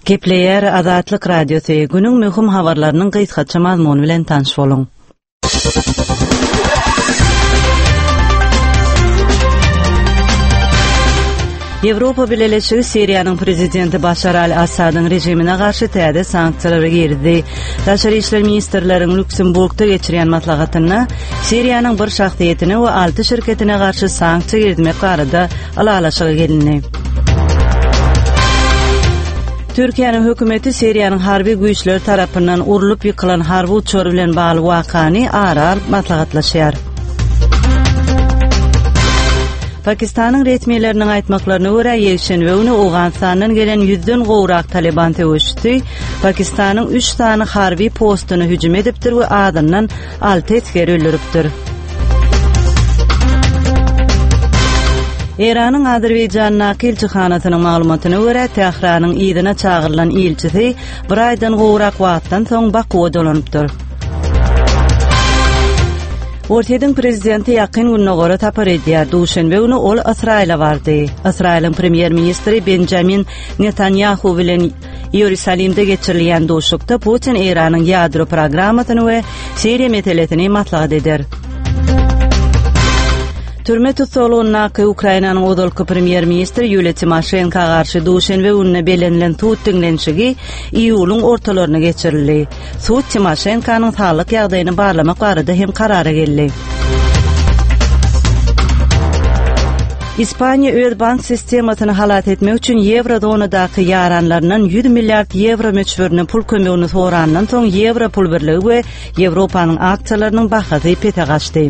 Kepler Azatlyk Radiosu günüň möhüm habarlarynyň gysgaça mazmuny bilen tanış boluň. Ýewropa Birleşigi Siriýanyň prezidenti Başar al-Assadyň rejimine garşy täze sanksiýalar gerdi. Daşary işler ministrleriň Lüksemburgda geçirýän maslahatyna Siriýanyň bir şahsiýetine we 6 şirketine garşy sanksiýa germek barada alalaşyga gelindi. Türkiýanyň hökümeti Siriýanyň harby güýçleri tarapyndan urulup ýykylan harby uçur bilen bagly wakany ara-ara maslahatlaşýar. Pakistanyň resmiýetleriniň aýtmaklaryna görä ýekşenbe güni Awganistanyň gelen 100den gowrak Taliban terroristleri Pakistanyň 3 tany harby postuny hüjüm edipdir we adamdan 6 askeri öldüripdir. Iranyň Azerbaýjan nakilçihanasynyň maglumatyna görä Tehranyň ýygyna çağırılan elçisi bir aýdan gowrak wagtdan soň Bakuwa dolanypdyr. Ortaýyň prezidenti ýakyn gününe görä tapar edýär. Duşanbe güni ol Israýla bardy. Israýlyň premier ministri Benjamin Netanyahu bilen Ýerusalimde geçirilýän duşukda Putin Iranyň ýadro programasyny we Siriýa meselesini maslahat eder. Türme tutulgyna Ukrainanyň odolky premier ministri Yulia Tymoshenko garşy duşanbe gününe belenilen tut dinlenşigi iýulyň ortalaryna geçirildi. Sud Tymoshenkonyň saglyk ýagdaýyny barlamak barada hem karara geldi. İspaniya öz bank sistemasyny halat etmek üçin Eurozonadaky ýaranlaryndan 100 milliard euro möçberini pul kömegini sorandan soň Euro pul birligi we Ýewropanyň aksiýalarynyň bahasy pete gaçdy.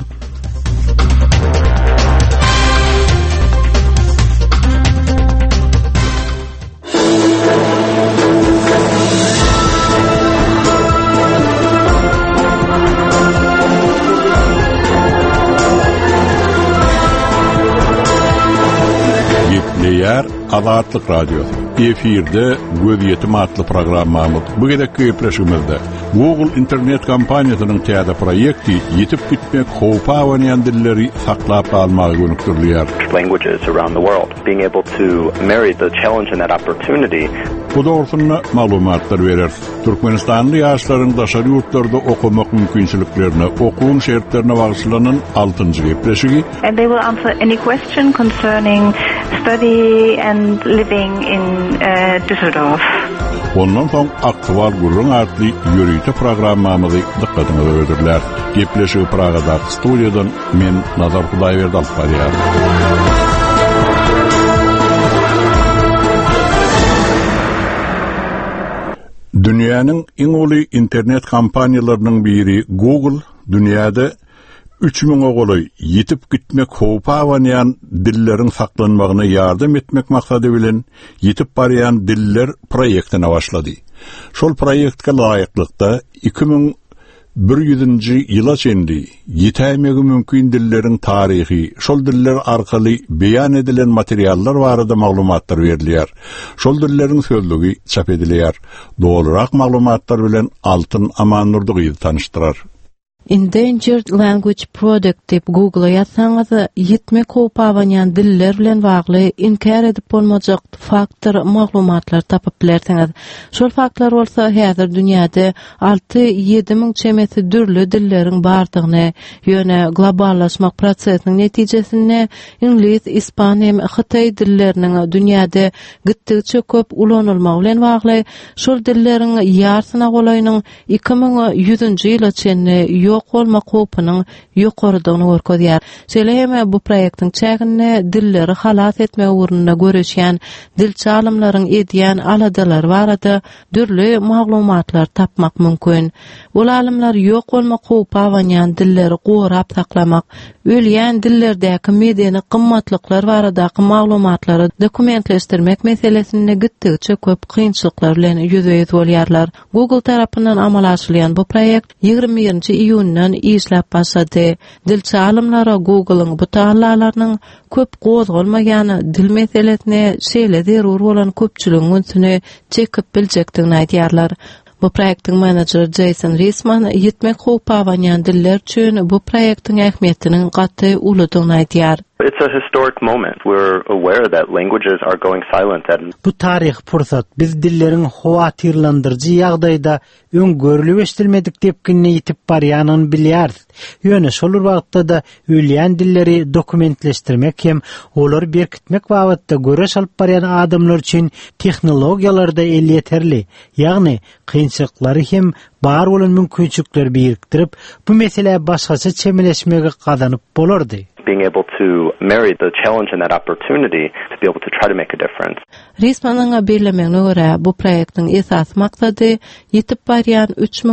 Azatlyk Radio. Efirde Göz Ýetim adly programmamyz. Bu gedekki ýepreşigimizde Google internet kompaniýasynyň täze proýekti ýetip gitmek howpa awanýan dilleri saklap almagy gönükdirýär. Languages around the world, being able to marry the challenge and that opportunity. Bu dogrusyna maglumatlar berer. Türkmenistanly ýaşlaryň daşary ýurtlarda okumak mümkinçiliklerini, okuwun şertlerine bagyşlanan 6-njy ýepreşigi. And they will answer any question concerning study and living in Düsseldorf. Ondan soň aktual gurrun adly ýörüýte programmamyzy dikkatinize öýdirler. Gepleşigi Pragada studiýadan men Nazar Hudaýberdi alyp barýar. Dünýäniň iň uly internet kompaniýalarynyň biri Google dünýäde 3000 goly ýetip gitmek howpa awanýan dilleriň saklanmagyna ýardam etmek maksady bilen ýetip barýan diller proýektine başlady. Şol proýektge laýyklykda 2100-nji ýyla çenli ýetämegi mümkin dilleriň taryhy, şol diller arkaly beýan edilen materiallar barada maglumatlar berilýär. Şol dilleriň sözlügi çap edilýär. Dogrurak maglumatlar bilen Altyn Amannurdygy tanıştyrar. Endangered Language Project dep Google'a yazsanız yetmek howpa awanýan diller bilen bagly inkar edip bolmajak faktor maglumatlar tapyp bilersiňiz. Şol faktlar bolsa häzir dünýäde 6-7 miň çemesi dürli dilleriň bardygyny, ýöne globallaşmak prosesiniň netijesinde ingliz, ispan hem Hytaý dilleriniň dünýäde gittikçe köp ulanylmagy bilen bagly şol dilleriň ýarsyna golaýynyň 2100-nji ýyla çenli ýok bolmak howpynyň ýokarydygyny görkezýär. Şeýle bu proýektiň çägine dilleri halas etmek ugrunda görüşýän dil çalymlaryň edýän aladalar barada dürli maglumatlar tapmak mümkin. Ol alymlar ýok bolmak howpa awanýan dilleri gorap saklamak, ölýän dillerdäki medeni gymmatlyklar baradaky maglumatlary dokumentleşdirmek meselesinde gittikçe köp kynçylyklar bilen ýüzüýüz bolýarlar. Google tarapyndan amala aşyrýan bu proýekt 21-nji iýundan işläp başlady. Dil çalymlara Google'yň bu taýlanlarynyň köp gozgolmagany dil meselesine şeýle zerur bolan köpçüligiň üstüne çekip biljekdigini aýdýarlar. Bu proýektiň menajer Jason Reisman yetmek howpa awanýan diller üçin bu proýektiň ähmiýetiniň gaty ulydygyny aýdýar. It's a historic moment. We're aware that languages are going silent. Bu tarih fursat biz dillerin hoatirlandırıcı ýagdaýda öňgörülip eşdilmedik depkinni ýitip barýanyny bilýärdi. Ýöne şolur wagtda da ölýän dilleri dokumentleşdirmek hem olar berkitmek wagtda göreş alyp barýan adamlar üçin tehnologiýalarda el ýeterli. Ýagny kynçylyklary hem bar bolan mümkinçilikleri birikdirip bu mesele başgaça çemeleşmege gazanyp bolardy. Being able to marry the challenge and that opportunity to be able to try to make a difference. Resmanyň bellemegine görä bu proýektiň esas maksady ýetip barýan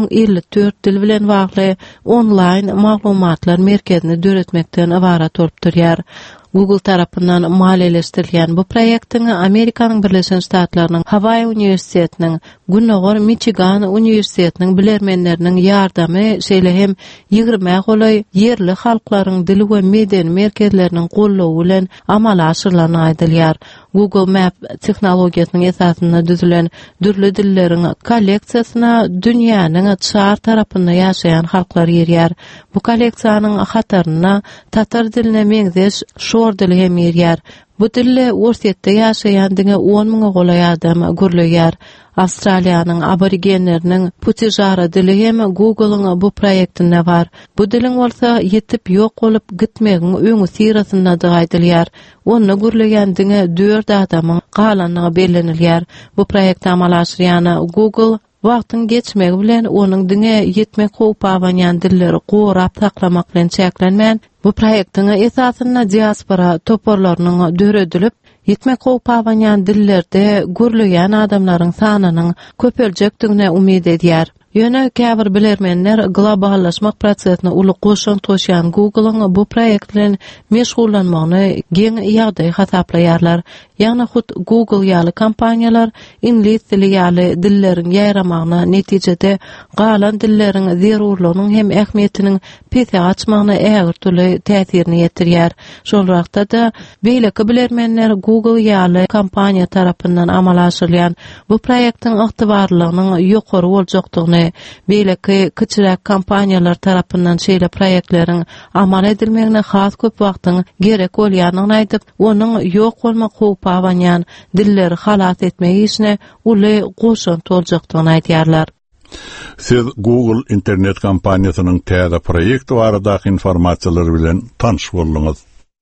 3054 dil bilen bagly online maglumatlar merkezini döretmekden ibarat bolup durýar. Google tarapyndan maliýeleşdirilýän bu proýektiň Amerikanyň Birleşen Ştatlarynyň Hawaii Universitetiniň, Günnogor Michigan Universitetiniň bilermenleriniň ýardamy şeýle hem 20 golay yerli halklaryň dili we medeni merkezleriniň gollawy bilen amala aşyrylany aýdylýar. Google Map tehnologiýasynyň esasyna düzülen dürli dilleriň kolleksiýasyna dünýäniň çar tarapynda ýaşaýan halklar ýerýär. Bu kolleksiýanyň hataryna tatar diline meňzeş şor dili hem ýerýär. Bu dille Worcester ýaşaýan diňe 10.000 golay adam görülýär. Australiýanyň aborigenleriniň putijara dili hem Google'yň bu proýektinde bar. Bu diliň bolsa ýetip ýok bolup gitmegiň öňü sirasynda aýdylýar. Onu görülýän diňe 4 adamyň galanlygy bellenilýär. Bu proýekde amal aşyrýany Google wagtyň geçmegi bilen onuň diňe ýetmek howpawanýan dilleri gorap taklamak bilen çäklenmän. Bu proýektiň esasyna diaspora toporlarynyň döredilip ýetmek howpawanýan dillerde görülýän adamlaryň sanynyň köpeljekdigine umyd edýär. Ýöne käbir bilermenler globallaşmak prosesine uly goşun toşýan Google'yň bu proýekt bilen meşgullanmagyny geň ýagdaý hasaplaýarlar. Ýagny hut Google ýaly kompaniýalar ingliz dili ýaly dilleriň ýaýramagyna netijede galan dilleriň zerurlugynyň hem ähmiýetiniň pese açmagyna ägir türlü täsirini ýetirýär. Şol wagtda da beýleki bilermenler Google ýaly kompaniýa tarapyndan amala aşyrylýan bu proýektiň ygtybarlygynyň ýokary boljakdygyny, beýleki kiçiräk kompaniýalar tarapyndan şeýle proýektleriň amal edilmegine has köp wagtyň gerek bolýanyny aýdyp, onuň ýok bolmak howpawanýan dilleri halat etmegi işine uly goşun toljakdygyny aýdýarlar. Siz Google internet kompaniýasynyň täze proýekti baradaky informasiýalary bilen tanış boldyňyz.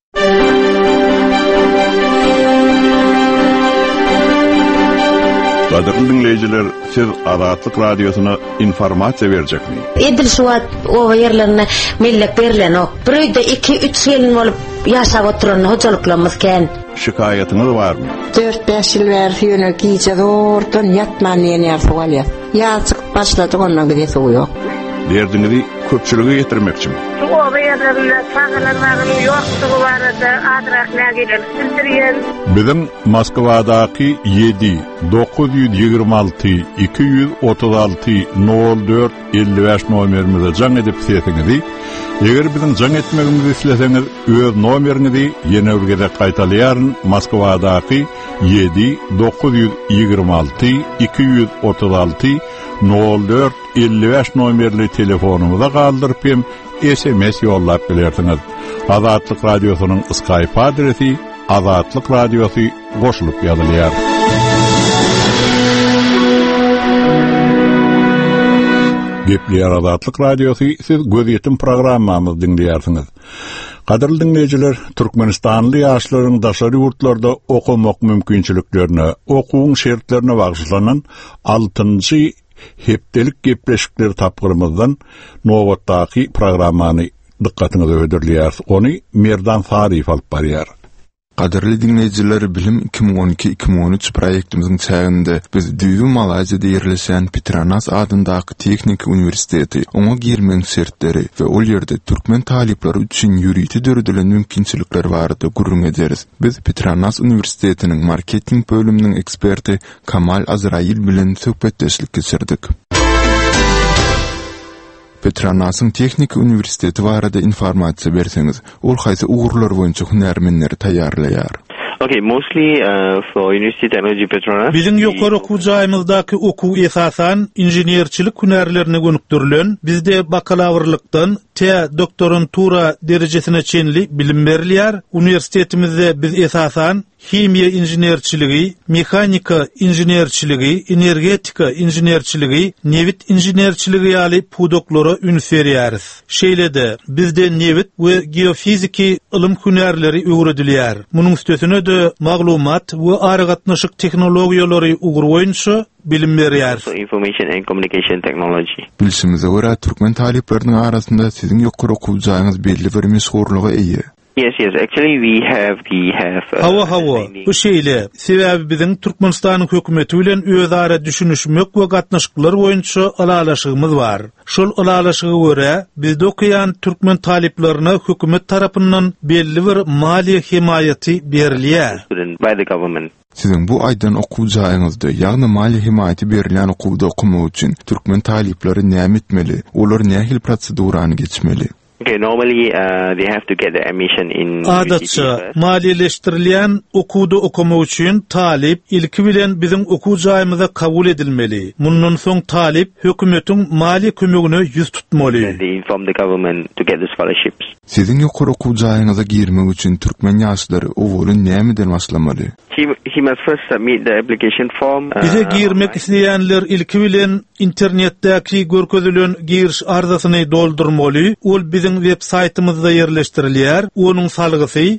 Qadirli dinleyijiler, siz Azatlyk Radiosyna informasiýa berjekmi? Edil şuat o yerlerine millek berilen ok. Biröýde 2-3 ýyl bolup ýaşap oturan hojalyklaryňyz ken. Şikayetyňyz barmy? 4-5 ýyl bäri ýöne giýje zordan ýatman ýene ýarsagalýar. Ýaçyk başlady ondan gidesi ýok. Derdiňizi köpçüligi ýetirmekçimi? O yerlerinde sağlanmagyň ýokdugy barada adrak nägelen sildirýän. Bizim Moskwadaky 7-926-236-04-55 nomerimize jaň edip sesiňizi, eger bizim jaň etmegimizi isleseňiz, öz nomeriňizi ýene urgede gaýtalýaryn. Moskwadaky 7-926-236-04-55 nomerli telefonumuza galdyryp hem SMS ýollap bilersiňiz. Azatlyk Radiosynyň Skype adresi Azatlyk Radiosy goşulyp ýazylýar. Gepler Azatlyk Radiosy, siz gözetim programmamyzy dinleýärsiňiz. Qadirli dinleyijiler, Türkmenistanly ýaşlaryň daşary ýurtlarda okumak mümkinçiliklerine, okuwyň şertlerine bagşylanan 6-njy hepdelik gepleşikleri tapgyrymyzdan nowatdaky programmany dikkatiňize öderlýär. Ony Merdan Sarif alyp barýar. Qadirli dinleyijiler, bilim 2012-2013 proýektimizin çäginde biz Düýbi Malaziýada ýerleşen Petronas adyndaky Teknik Universiteti, oňa girmeň şertleri we ol ýerde türkmen talipleri üçin ýüriti döredilen mümkinçilikler barada gurrun ederiz. Biz Petronas Universitetiniň marketing bölüminiň eksperti Kamal Azrail bilen söhbetdeşlik geçirdik. Petronas'ın Teknik Universiteti barada informasiýa berseňiz, ol haýsy ugurlar boýunça hünärmenleri taýýarlaýar? Okay, mostly for University Technology Petronas. Bizim ýokary okuwjymyzdaky okuw esasan inženerçilik hünärlerine gönükdirilen, bizde bakalavurlykdan doktorantura derejesine çenli bilim berilýär. Universitetimizde biz esasan himiya injenerçiligi, mekanika injenerçiligi, energetika injenerçiligi, nevit injenerçiligi ýaly pudoklary ünseriýäris. Şeýlede bizde nevit we geofiziki ilim hünärleri öwredilýär. Munyň üstesine de maglumat we aragatnaşyk teknologiýalary ugur boýunça bilim berýär. Information and communication technology. Bilişimize göre Türkmen taliplerinin arasında sizin ýokary okuwjagyňyz belli bir meşhurlygy eýe. Yes. Actually, we have. Hawa. Bu şeýle. Sebäbi biziň Türkmenistanyň hökümeti bilen özara düşünüşmek we gatnaşyklar boýunça alalaşygymyz bar. Şol alalaşyga görä bizde okuyan türkmen taliplerine hökümet tarapyndan belli bir maliýe himayaty berilýär. By the government. Sizin bu aydan okuwjagyňyzda, ýagny maliýe himayaty berilýän okuwda okumak üçin türkmen talipleri näme etmeli? Olar nähil prosedurany geçmeli? Okay, normally they have to get the admission in Adatça maliýeleşdirilýän okuwda okumak üçin talip ilki bilen biziň okuwjagymyza kabul edilmeli. Mundan soň talip hökümetiň mali kömegine ýüz tutmaly. They inform the government to get the scholarships. Sizin ýokary okuwjagyňyza girmek üçin türkmen ýaşlary owuly nämeden başlamaly? He must first submit the application form. Bize girmek isteýänler ilki bilen internetdäki görkezülen giriş arzasyny doldurmaly. Ol biziň web saytymyzda ýerleşdirilýär. Onuň salgysy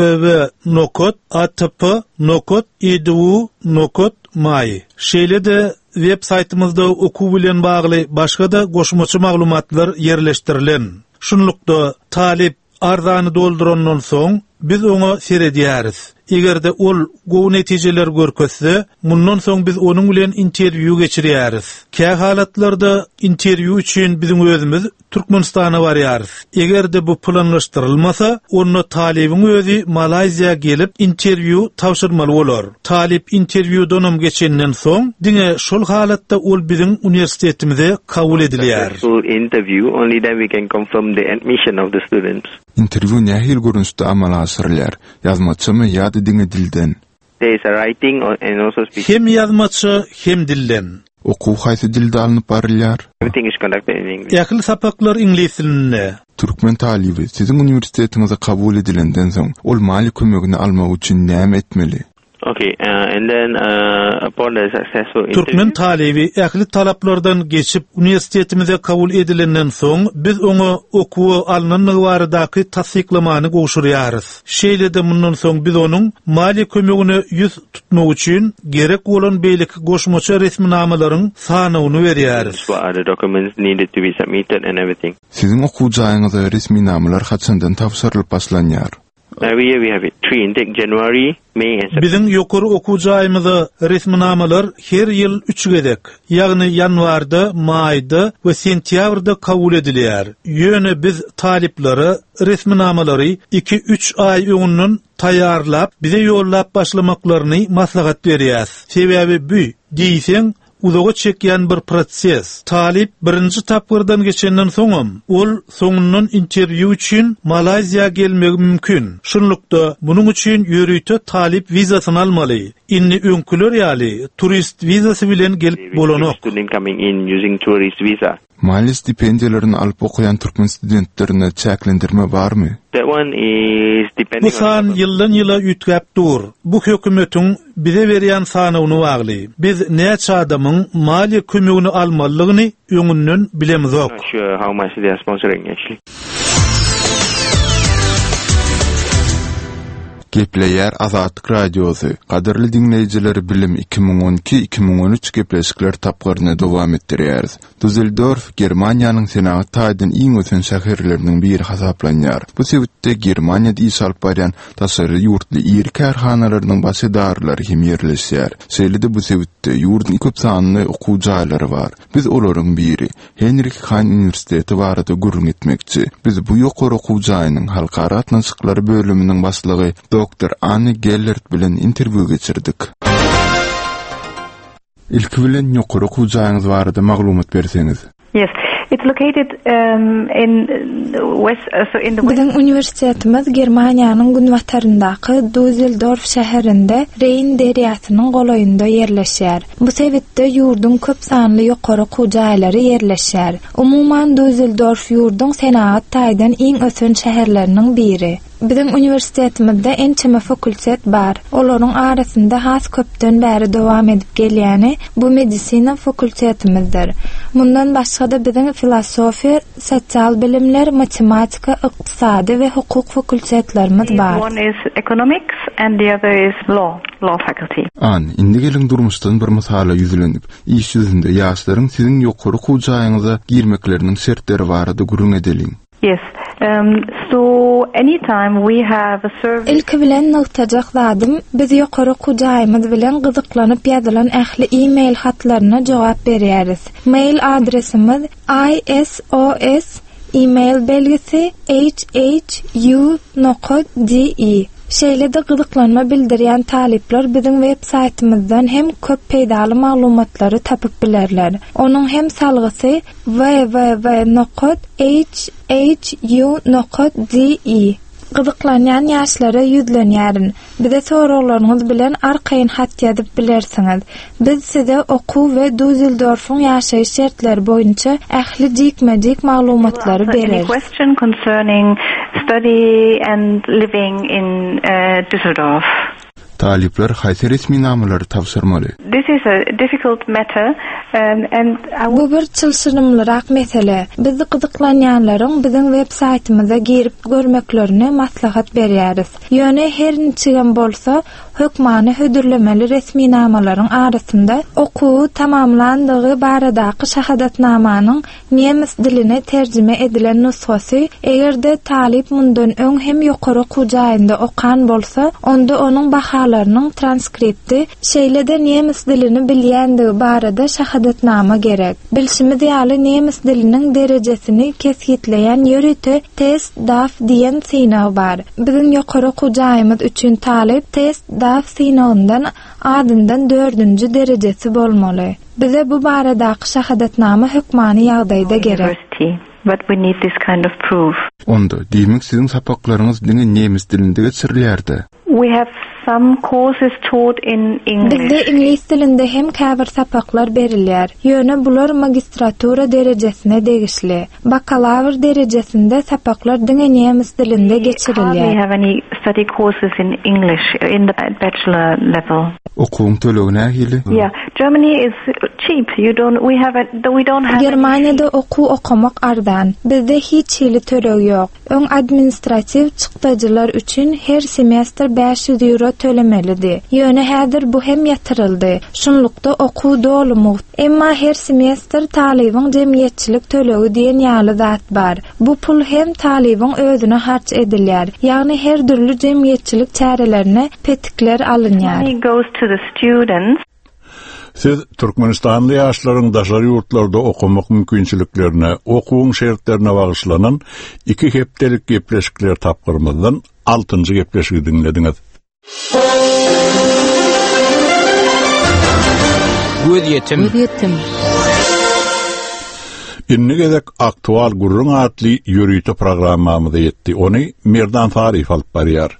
www.atp.edu.my. Şeýle-de web saytymyzda okuw bilen bagly başga da goşmaçy maglumatlar ýerleşdirilen. Şunlukda talip arzany doldurandan soň biz oňa seredýäris. Egerde ol gowy netijeler görkezse, mundan soň biz onuň bilen interwiu geçirýäris. Kä halatlarda interwiu üçin biziň özümiz Türkmenistana barýarys. Egerde bu planlaşdyrylmasa, onu talibiň özü Malaziýa gelip interwiu tapşyrmaly bolar. Talip interwiudan geçenden soň, diňe şol halatda ol biziň universitetimize kabul edilýär. Interview, only then we can confirm the admission of the students. Interwiu nähil görünüşde amal asyrlar? Ýazmaçymy ýa-da diňe dilden? There is a writing and also speaking. Hem ýazmaçy, hem dilden. Okuw haýsy dilde alınıp barylýar? Everything is conducted in English. Ýakly sapaklar ingliz tilinde. Türkmen talibi siziň universitetinize kabul edilenden soň ol mali kömegini almak üçin näme etmeli? Okay, and then upon the successful interview, Türkmen talibi ähli talaplardan geçip universitetimize kabul edilenden soň biz oňa okuwy alnanyny baradaky tasdiklamany goşurýarys. Şeýle-de mundan soň biz onuň mali kömegine ýüz tutmak üçin gerek bolan beýlik goşmaçy resminamalaryň sanawyny berýäris. what are the documents needed to be submitted and everything. Siziň okuwjagyňyza resminamalar haçandan tapşyrylyp başlanýar? Every year we have it. 3 intake: January, May, and September. Biziň ýokary okuwjaýymyza resminamalar her ýyl 3 gedek, ýagny ýanwarda, maýda we sentýabrda kabul edilýär. Ýöne biz taliplere resminamalary 2-3 ay öňünden taýýarlap, bize ýollap başlamaklaryny maslahat berýär. Sebäbi bu diýseň uzağa çekýän bir proses. Talip birinji tapgyrdan geçenden soňam, ol soňundan interwiu üçin Malaziýa gelmegi mümkin. Şunlukda munyň üçin ýörüýte talip wizasyny almaly. Inni öňküler ýaly turist wizasy bilen gelip bolanok. Student coming in using tourist visa. Mali stipendiýalaryny alyp okuyan türkmen studentlerine çäklendirme barmy? That one is Bu depending san on ýyldan ýyla ýütgäp dur. Bu hökümetiň bize berýän sanawyny bagly. Biz näçe adamyň mali kömegini almalygyny öňünden bilemizok. not sure how much they are sponsoring actually. Gepleýär Azatlyk radiosu. Gaderli dinleýijiler, bilim 2012-2013 gepleşikler tapgyryny dowam etdirýäris. Düsseldorf, Germaniýanyň senaty taýdan iň ösen şäherleriniň biri hasaplanýar. Bu sebäpde Germaniýada iş alyp barýan taşary ýurtly ýeri karhanalarynyň başydarlary hem ýerleşýär. Şeýle-de bu sebäpde ýurdun köp sanly okuwjaýlary bar. Biz olaryň biri Henrik Hahn Üniversiteti barada gurrun etmekçi. Biz bu ýokary okuwjaýynyň halkara atnaşyklary bölüminiň başlygy Dr. Anne Gellert bilen interwiu geçirdik. İlki bilen ýokary okuwjagyňyz barada maglumat berseňiz. Yes, It's located in west, so in the west. Bizim üniversitetimiz Germaniýanyň günbataryndaky Düsseldorf şäherinde Rein deriýasynyň golaýynda ýerleşýär. Bu sebäpde ýurdun köp sanly ýokary kujaýlary ýerleşýär. Umumyň Düsseldorf ýurdun senat taýdan iň ösen şäherleriniň biri. Bizim üniversitetimizde ençeme fakultet bar. Olaryň arasynda has köpden bäri dowam edip gelýäni bu medisina fakultetimizdir. Mundan başga da bizim filosofiýa, sosial bilimler, matematika, ykdysady we hukuk fakultetlerimiz bar. One is economics and the other is law faculty. Indi geliň durmuşdan bir mysala ýüzlenip, iş ýüzünde ýaşlaryň sizin ýokary kujaýyňyza girmekleriniň şertleri barada gurrun edeliň. Yes. So anytime we have a survey. İlk bilen noktajak zadım biz ýokary kujaýymyz bilen gyzyklanyp ýazylan ähli e-mail hatlaryna jogap berýäris. Mail adresimiz isos belgisi hhu.de. Şeýle-de gyzyklanma bildirýän talipler bizim web saytymyzdan hem köp peýdaly maglumatlary tapyp bilerler. Onuň hem salgysy www.hhu.de. Gyzyklanýan ýaşlara ýüzlenýärin. Bize soraglaryňyz bilen arkaýyn hat ýazyp bilersiňiz. Biz size okuw we Düsseldorf'un ýaşaýyş şertleri boýunça ähli jikmejik maglumatlary bereriz. Question concerning study and living in Düsseldorf. Talipler haýsy resmi namalary tapşyrmaly? This is a difficult matter and bu bir çylşyrymlyrak mesele. Bizi gyzyklanýanlaryň bizim web saytymyza girip görmeklerini maslahat berýäris. Ýöne her niçigem bolsa hökmany hödürlemeli resmi namalaryň arasynda okuw tamamlandygy baradaky şahadatnamanyň nemis diline terjime edilen nusgasy, egerde talip mundan öň hem ýokary kujaýynda okan bolsa, onda onuň bahalarynyň transkripti şeýle-de nemis dilini bilýändigi barada şahadatnama gerek. Bilşimiz ýaly nemis diliniň derejesini kesgitleýän ýörüte test DAF diýen synaw bar. Bizim ýokary kujaýymyz üçin talip test DAF synawyndan adyndan 4-nji derejesi bolmaly. Bize bu baradaky şahadatnama hökmany ýagdaýda gerek. But we need this kind of proof. Onda diýmek sizin sapaklaryňyz nemis dilinde geçirilýärdi. We have some courses taught in English. Bizde ingliz dilinde hem käbir sapaklar berilýär. Ýöne bular magistratura derejesine degişli. Bakalavr derejesinde sapaklar nemis dilinde geçirilýär. We have any study courses in English in the bachelor level. Okuwuň tölegine hili? Yeah, Germany is cheap. We don't have. Germaniýada okuw okamak ardan. Bizde hiç hili töleg ýok. Öň administrativ çykdyjylar üçin her semestr 500 euro tölemelidir. Ýöne häzir bu hem ýatyryldy. Şunlukda okuw dolumyk. Emma her semestr talibiň jemgyýetçilik tölegi diýen ýaly zat bar. Bu pul hem talibiň özüne harç edilýär. Ýagny her türlü jemgyýetçilik çärelerine petikler alınýar. Money goes to the students. Siz Türkmenistanly ýaşlaryň daşary ýurtlarda okumak mümkinçiliklerine, okuwuň şertlerine bagyşlanan 2 hepdelik gepleşikler tapgyrmazdan 6-njy gepleşigi dinlediňiz. Göz ýetim. Inni gezek aktual gurrun adly ýörüýte programmamyza ýetdi. Ony Merdan Farif alyp barýar.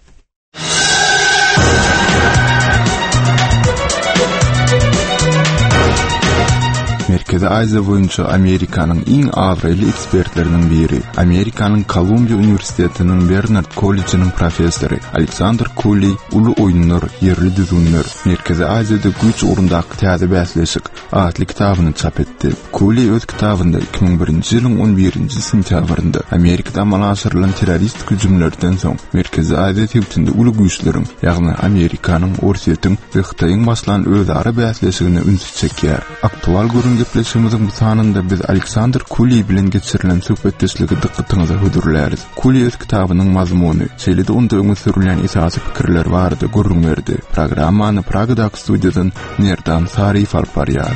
Merkezi Aziya boyunca Amerikanyň iň awraýly ekspertleriniň biri, Amerikanyň Kolumbiya Üniversitetiniň Bernard College'iniň professory Alexander Cooley ulu oýunlar, ýerli düzünler, Merkezi Aziýada güç urundaky täze bäsleşik adly kitabyny çap etdi. Cooley öz kitabynda 2001-nji ýylyň 11-nji sentýabrynda Amerikada amal aşyrylan terrorist hüjümlerden soň Merkezi Aziýa täwtinde ulu güýçleriň, ýagny Amerikanyň, Orsiýetiň we Hytaýyň başlan özara bäsleşigine ünsüz çekýär. Aktual gepleşimizin bu sanında biz Alexander Cooley bilen geçirilen söhbetdeşligi diqqatyňyza hödürläris. Cooley öz kitabynyň mazmuny, şeýle-de onda öňe sürülen esasy pikirler bardy, gurrun berdi. Programmany Pragadaky studiýadan Merdan Farif alyp barýar.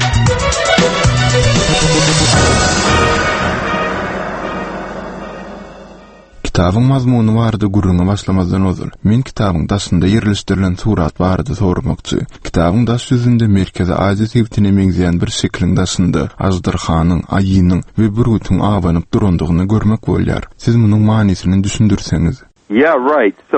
Kitabın mazmunu barada gurruna başlamazdan ozul. Men kitabın dasynda ýerleşdirilen surat barada sormakçy. Kitabın das yüzünde Merkezi Aziýa sebitine meňzeýän bir şekliň dasynda Ajdarhanyň, aýynyň we bir bütün abanyp durandygyny görmek bolýar. Siz munyň manisini düşündürseňiz. Yeah, right. So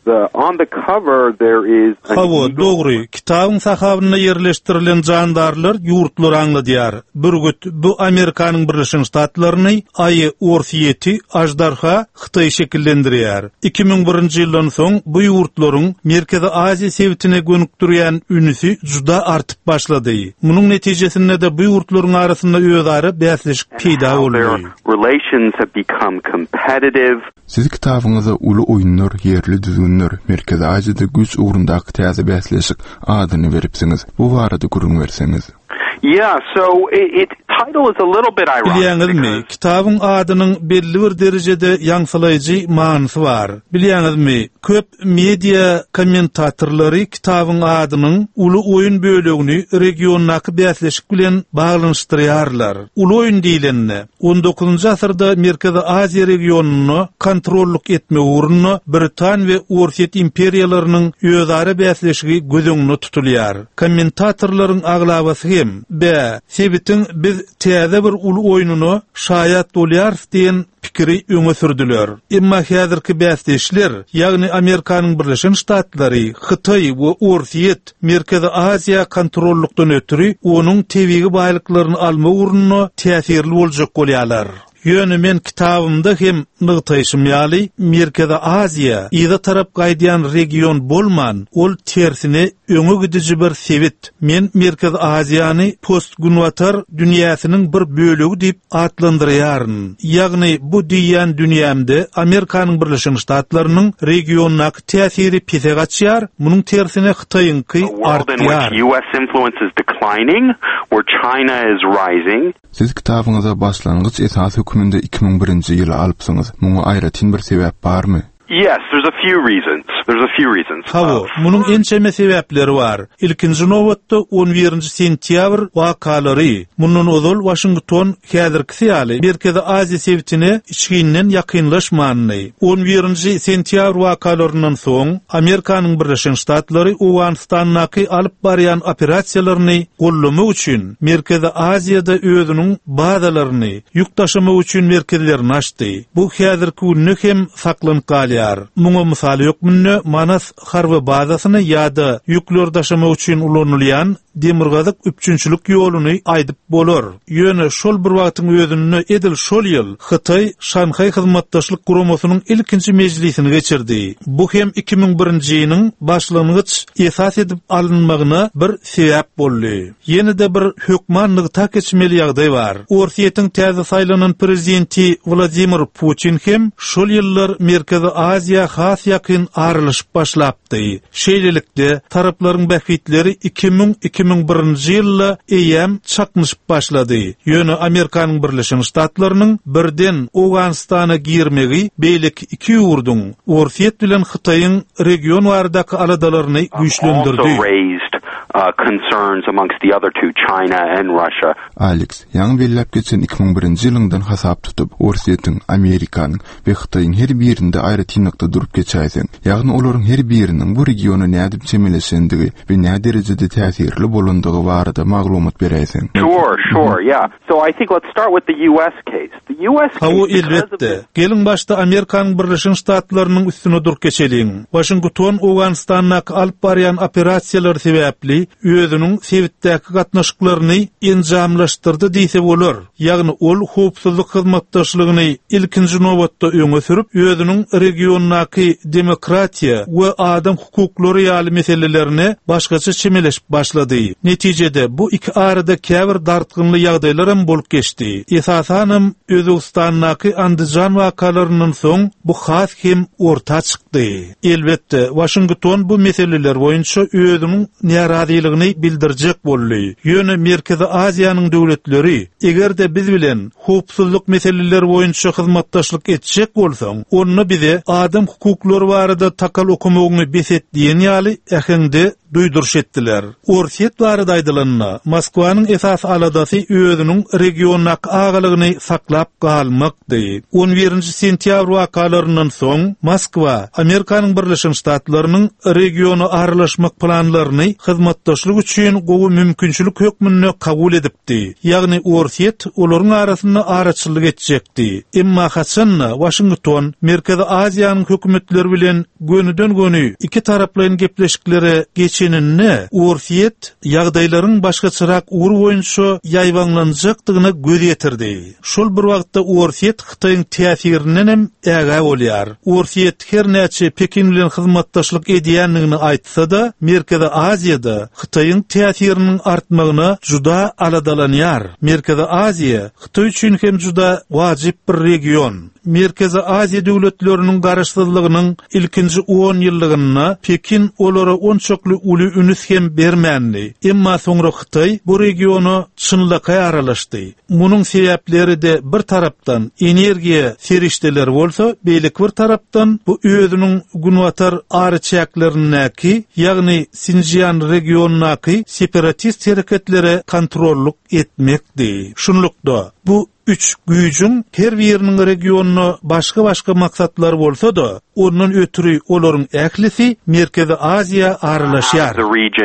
on the cover there is Dogry. Kitabın sahabyna ýerleşdirilen jandarlar ýurtlar aňladýar. Birgüt bu Amerikanyň Birleşik Ştatlaryny aýy orfiýeti Ajdarha Hytaý şekillendirýär. 2001-nji ýyldan soň bu ýurtlaryň Merkezi Aziýa sebitine gönükdirýän ünüsi juda artyp başlady. Munyň netijesinde de bu ýurtlaryň arasynda özara bäsleşik peýda boldy. Relations have become competitive. Siz kitabınıza ulu oyunlar, yerli düzünler, Merkezi Aziýada güç uğrundaky täze bäsleşik adyny beripsiňiz. Bu barada gurrun berseňiz. Yeah, so it title is a little bit ironic. Bilýäňizmi, kitabın adynyň belli bir derejede ýaňsylaýjy manysy bar. Bilýäňizmi, köp media kommentatorlary kitabın adynyň ulu oyun bölegini regionnaky bäsleşik bilen baglanşdyrýarlar. Ulu oyun diýilende 19-njy asyrda Merkezi Aziýa regionuny kontrolluk etme uğruna Britan we Orset imperiýalarynyň özara bäsleşigi gözüňde tutulýar. Kommentatorlaryň aglabasy hem sebitin biz täze bir ulu oyununy şaýat bolýar diýen pikiri öňe sürdüler. Emma häzirki bäsleşler, ýagny Amerikanyň Birleşik Ştatlary, Hytaý we Orset Merkezi Aziýa kontrollukdan ötürü onuň tebigi baýlyklaryny alma uğruna täsirli boljak bolýarlar. Ýöne men kitabymda hem nygtaýşym ýaly Merkezi Aziýa ýa tarap gaýdýan region bolman, ol tersine öňe gidiji bir sebit. Men Merkezi Aziýany postgunwatar dünýäsiniň bir bölegi diýip atlandyrýaryn. Ýagny bu diýen dünýämde Amerikanyň Birleşik Ştatlarynyň regionnaky täsiri pise gaçýar, munyň tersine Hytaýynky artýar. US influence is declining or China is rising. Siz kitabınıza başlangıç esas hükmünde 2001-nji ýyly alypsyňyz. Muňa aýratyn bir sebäp barmy? Yes, there's a few reasons. Hawo, munyň ençeme sebäpleri bar. Ilkinji nowatda 11-nji sentýabr wakalary. Mundan ozal Washington häzirki ýaly Merkezi Aziýa sebitine içginden ýakynlaşmanyny. 11-nji sentýabr wakalarynyň soň Amerikanyň Birleşik Ştatlary Awganistanyňky alyp barýan operasiýalaryny gollamak üçin Merkezi Aziýada özüniň bazalaryny ýukdaşymak üçin merkezlerini açdy. Bu häzirki günne hem saklanyp kalýar. Muňa mysal ýokmyny Manas harby bazasyny ýa-da ýükler daşymak üçin ulanylýan demirgazyk üçünçülük ýoluny aýdyp bolar. Ýöne şol bir wagtyň özüni edil şol ýyl Hytaý Şanhaý hyzmatdaşlyk guramasynyň ilkinji mejlisini geçirdi. Bu hem 2001-nji ýylyň başlangyç esas edip alınmagyna bir sebäp boldy. Ýene-de bir hökmanlyk tak geçmeli ýagdaý bar. Orsiýetiň täze saýlanan prezidenti Vladimir Putin hem şol ýyllar Merkezi Aziýa has ýakyn arlyşyp başlapdy. Şeýlelikde taraplaryň bähitleri 2001-nji ýylda eýem çaknyşyp başlady. Ýöne Amerikanyň Birleşik Ştatlarynyň birden Awganistana girmegi beýlik iki ýurduň Orsiýet bilen Hytaýyň region baradaky aladalaryny güýçlendirdi. Concerns amongst the other two, China and Russia. Alex, ýaňy bellep geçen 2001-nji ýyldan hasap tutup, Orsiýetiň, Amerikanyň we Hytaýyň her birinde aýratynlykda durup geçäýsen, ýagny olaryň her biriniň bu regiona nädip çemeleşendigi we näde derejede täsirli bolandygy barada maglumat beräýsen. Sure, yeah. So I think let's start with the US case. The US case. Hawo elbetde. Gelin başda Amerikanyň Birleşik Ştatlarynyň üstüne durup geçeliň. Washington Awganistanyňky alyp barýan operasiýalar sebäpli özüniň sebitdäki gatnaşyklaryny enjamlaşdyrdy diýse bolar. Ýagny ol howpsuzlyk hyzmatdaşlygyny ilkinji nowatda öňe sürüp, özüniň regionnaky demokratiýa we adam hukuklary ýaly meselelerini başgaça çemeleşip başlady. Netijede bu iki arada käbir dartgynly ýagdaýlar hem bolup geçdi. Esasanam Özbekistanyňky Andijan wakalarynyň soň bu has hem orta çykdy. Elbetde Washington bu meseleler boýunça özüniň näraziligini bildirjek boldy. Ýöne Merkezi Aziýanyň döwletleri egerde biz bilen howpsuzlyk meseleleri boýunça hyzmatdaşlyk etjek bolsaň, onu bize adam hukuklary barada takal okumagyny beset diýen ýaly ähende duýduruş etdiler. Orsiýet barada aýdylanyna Moskwanyň esas aladasy özüniň regionak agalygyny saklap galmakdy. 11-nji sentýabr wakalaryndan soň Moskwa Amerikanyň Birleşik Ştatlarynyň regiona aralaşmak planlaryny hyzmatdaşlyk üçin gowy mümkinçilik hökmüne kabul edipdi. Ýagny Orsiýet olaryň arasyna araçylyk etjekdi. Emma haçanna Washington Merkezi Aziýanyň hökümetleri bilen gönüden-göni iki taraplyň gepleşikleri geçenini Orsiýet ýagdaýlaryň başgaçyrak ugur boýunça ýaýwanlanjakdygyna göz ýetirdi. Şol bir wagtda Orsiýet Hytaýyň täsirinden hem ägä bolýar. Orsiýet her näçe Pekin bilen hyzmatdaşlyk edýänligini aýtsa-da, Merkezi Aziýada Hytaýyň täsiriniň artmagyna juda aladalanýar. Merkezi Aziýa Hytaý üçin hem juda wajyp bir region. Merkezi Aziýa döwletleriniň garaşsyzlygynyň ilkinji 10 ýyllygyna Pekin olara onçokly uly ünüs hem bermändi. Emma soňra Hytaý bu regiona çynlykka aralaşdy. Munyň sebäpleri de bir tarapdan energiýa serişdeler bolsa, beýlik bir tarapdan bu özüniň günwatar arıçaklarynyňky, ýagny Sinjian regionunaky separatist hereketlere kontrolluk etmekdi. Şunlukda bu üç güýjüň her biriniň regionuna başga maksatlary bolsa-da, ondan ötürü olaryň ählisi Merkezi Aziýa aralaşýar.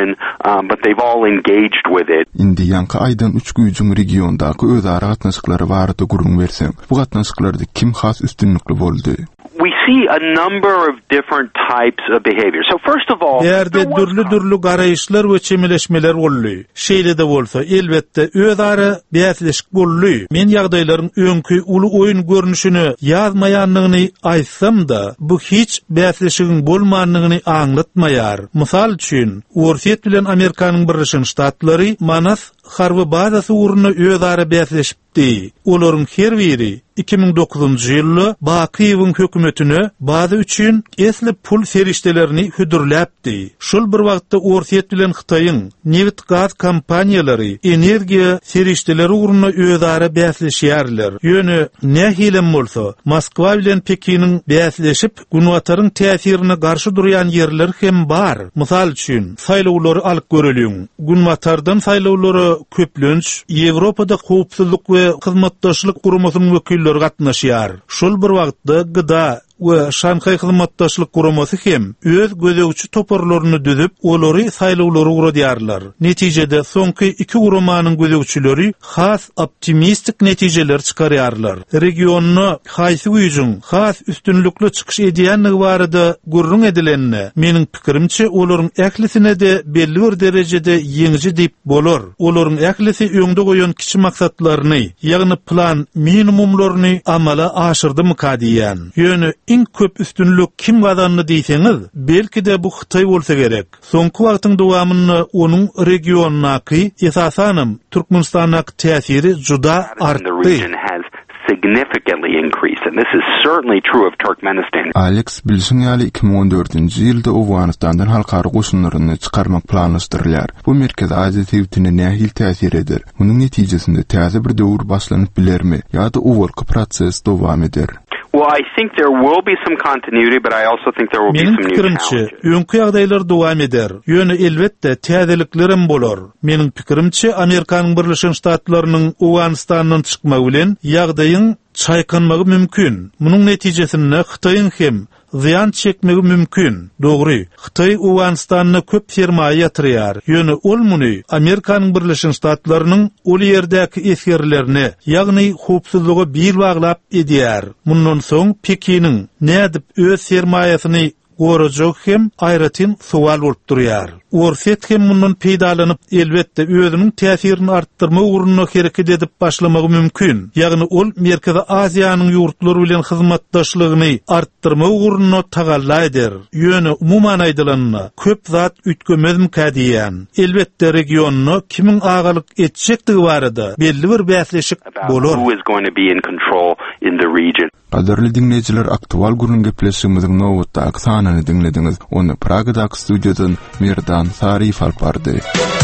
But they've all engaged with it. Indi ýanky aýdan 3 güýjüň regiondaky özara gatnaşyklary barada gurun berseň, bu gatnaşyklarda kim has üstünlikli boldy? We see a number of different types of behavior. So first of all, ýerde dürlü garaýyşlar we çemeleşmeler boldy. Şeýle de bolsa, elbetde özara bäsleşik boldy. Men ýagdaýlaryň öňkü uly oýun görnüşini ýazmaýanlygyny aýtsam-da, bu hiç bäsleşigiň bolmanlygyny aňlatmaýar. Mysal üçin, Orsiýet bilen Amerikanyň Birleşik Ştatlary Manas harby bazasy uruny özara bäsleşipdi. Olaryň her biri 2009-njy ýylda Bakiýewiň hökümetine baza üçin esli pul serişdelerini hüdürläpdi. Şol bir wagtda Orsiýet bilen Hytaýyň neft gaz kompaniýalary energiýa serişdeleri uruny özara bäsleşýärler. Ýöne nähilem bolsa, Moskwa bilen Pekiniň bäsleşip günwataryň täsirini garşy durýan ýerler hem bar. Mysal üçin, saýlawlary alyp göreliň. Günwatardan saýlawlary köplenç Ýewropada howpsuzlyk we hyzmatdaşlyk guramasynyň wekilleri gatnaşýar. Şol bir wagtda gyda we Şanhaý hyzmatdaşlyk guramasy hem öz gözegçi toparlaryny düzüp, olary saýlawlary uradýarlar. Netijede soňky iki guramanyň gözegçileri has optimistik netijeler çykarýarlar. Regionuna haýsy güýjüň has üstünlükli çykyş edýänligi barada gurrun edilenine, meniň pikirimçe olaryň ählisine de belli bir derejede ýeňji diýip bolar. Olaryň ählisi öňde goýan kiçi maksatlaryny, ýagny plan minimumlaryny amala aşyrdymy diýen. Ýöne iň köp üstünlük kim gazandy diýseňiz, belki de bu Hytaý bolsa gerek. Soňky wagtyň dowamyny onuň regionunaky esasanym Türkmenistanaky täsiri juda artdy. Significantly increased, and this is certainly true of Turkmenistan. Alex Bilsinýaly 2014-nji ýylda Awganistandan halkary goşunlaryny çykarmak planlaşdyrylýar. Bu Merkezi Aziýa täwitine nähil täsir eder? Munyň netijesinde täze bir döwür başlanyp bilermi, ýa-da owalky proses dowam eder? Well, I think there will be some continuity, but I also think there will be some new challenges. Öňkü ýagdaýlar dowam eder. Ýöne elbetde täzeliklerim bolar. Meniň pikirimçe, Amerikanyň Birleşik Ştatlarynyň Awganistandan çykmagy bilen ýagdaýyň çaýkanmagy mümkin. Munyň netijesinde Hytaýyň hem ziyan çekmegi mümkin. Dogry, Hytaý Awganistanyna köp sermaýe ýatyrýar. Ýöne ol muny Amerikanyň Birleşik Ştatlarynyň ol ýerdäki esgerlerini, ýagny howpsuzlygy bir baglap edýär. Mundan soň Pekiniň nädip öz sermaýasyny gorajak hem aýratyn sual bolup durýar. Orsiýet hem mundan peýdalanyp elbetde özüniň täsirini artdyrma urunyna hereket edip başlamagy mümkin. Ýagny ol Merkezi Aziýanyň ýurtlary bilen hyzmatdaşlygyny artdyrma urunyna tagalla eder. Ýöne umumyň aýdylanyna köp zat ütgemezmi diýen. Elbetde regionuny kimiň agalyk etjekdigi barada belli bir bäsleşik bolar. Who is going to be in control in the region? Qadarly dinleyijiler, aktual gurun gepleşigimiziň nowatdaky sanyny dinlediňiz. Onu Pragadaky studiýadan Merdan Sarif alyp bardy.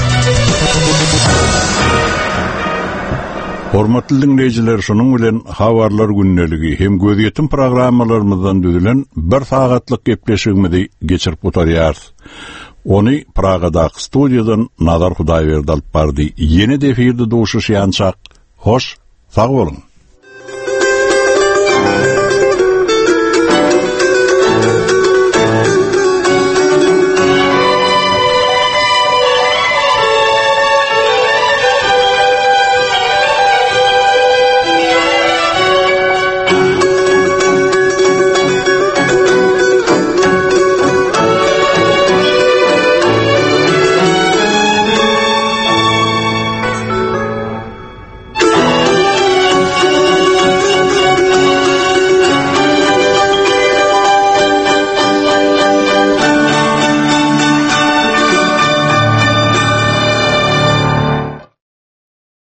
Hormatly dinleyijiler, şonuň bilen habarlar günneligi hem gözýetim programmalarymyzdan düzülen bir sagatlyk gepleşigimizi geçirip otarýarys. Onu Praga'daki studiyadan Nazar Hudaýberdi alyp bardy. Ýene defirde duşuşýançak. Hoş, sag bolun.